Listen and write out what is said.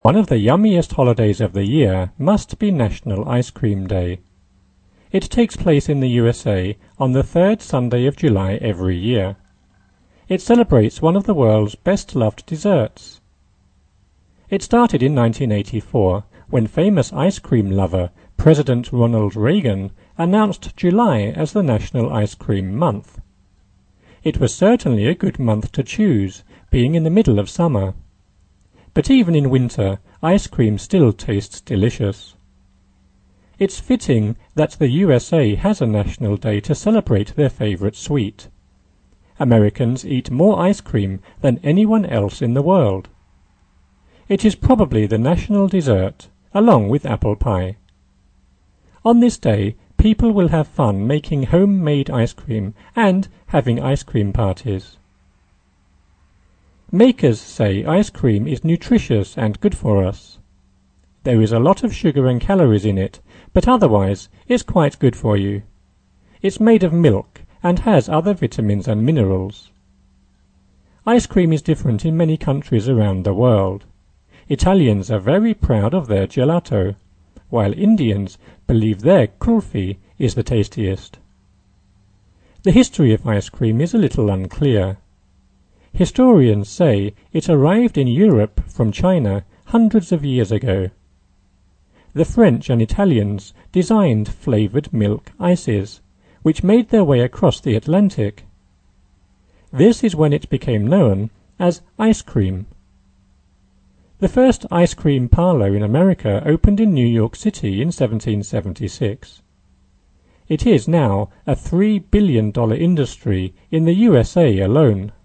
One of the yummiest holidays of the year must be National Ice Cream Day. It takes place in the USA on the third Sunday of July every year. It celebrates one of the world's best-loved desserts. It started in 1984 when famous ice cream lover President Ronald Reagan announced July as the National Ice Cream Month. It was certainly a good month to choose, being in the middle of summer. But even in winter, ice cream still tastes delicious. It's fitting that the USA has a national day to celebrate their favorite sweet. Americans eat more ice cream than anyone else in the world. It is probably the national dessert, along with apple pie. On this day, people will have fun making homemade ice cream and having ice cream parties. Makers say ice cream is nutritious and good for us. There is a lot of sugar and calories in it, but otherwise it's quite good for you. It's made of milk and has other vitamins and minerals. Ice cream is different in many countries around the world. Italians are very proud of their gelato, while Indians believe their kulfi is the tastiest. The history of ice cream is a little unclear. Historians say it arrived in Europe from China hundreds of years ago. The French and Italians designed flavored milk ices, which made their way across the Atlantic. This is when it became known as ice cream. The first ice cream parlor in America opened in New York City in 1776. It is now a $3 billion industry in the USA alone.